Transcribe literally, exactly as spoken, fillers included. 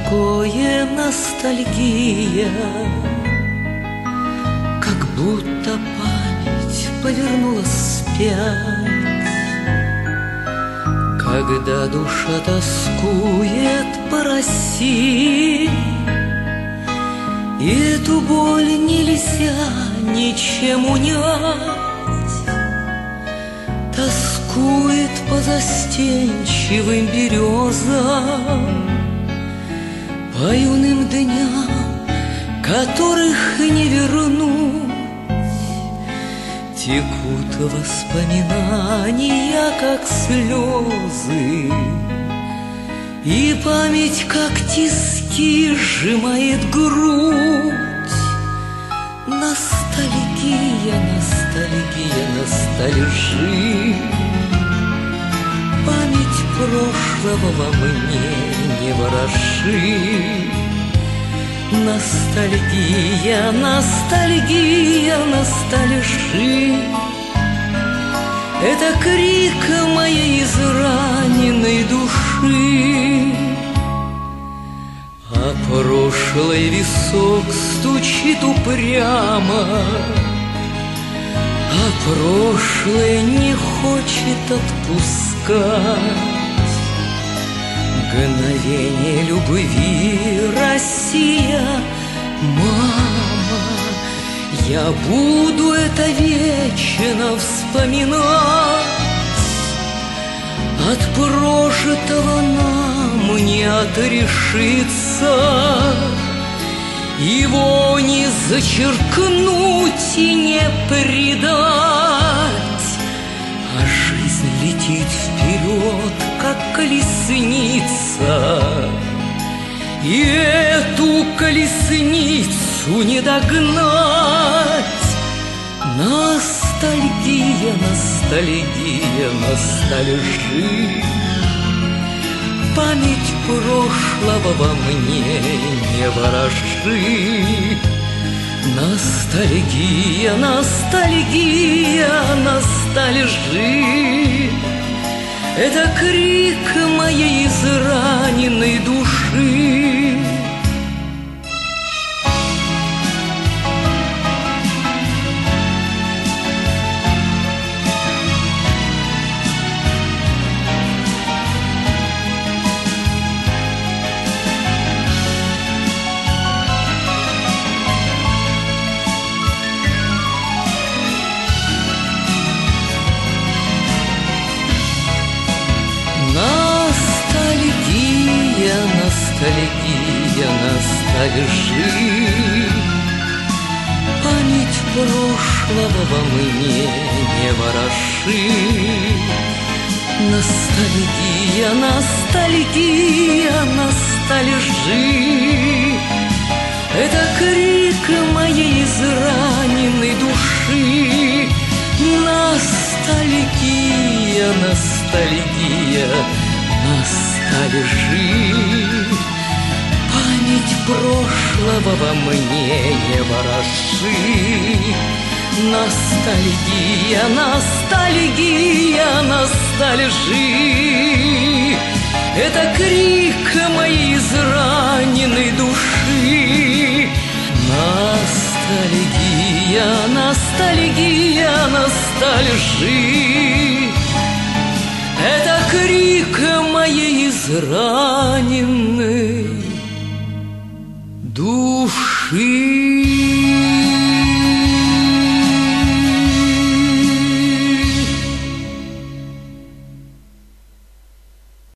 такое ностальгия, как будто память повернулась вспять, когда душа тоскует по России, и эту боль нельзя ничем унять. Тоскует по застенчивым березам, по юным дням, которых не вернуть. Текут воспоминания, как слезы, и память, как тиски, сжимает грудь. Ностальгия, ностальгия, ностальжи. Память прошлого во мне не вороши. Ностальгия, ностальгия, ностальжи. Это крик моей израненной души. А прошлый висок стучит упрямо, а прошлое не хочет отпускать. Мгновение любви, Россия, мама, я буду это вечно вспоминать. От прожитого нам не отрешиться, его не зачеркнуть и не предать. А жизнь летит вперед, как колесница, и эту колесницу не догнать. Ностальгия, ностальгия, ностальжи. Память прошлого во мне не вороши. Ностальгия, ностальгия, ностальжи. Это крик моей израненной души. Ностальгия, ностальгия, ностальжи. Память прошлого во мне не вороши. Ностальгия, ностальгия, ностальжи. Это крик моей израненной души. Ностальгия, ностальгия, ностальжи. Память прошлого во мне не вороши. Ностальгия, ностальгия, ностальжи. Это крик моей израненной души. Ностальгия, ностальгия, ностальжи. Это крик моей израненной души.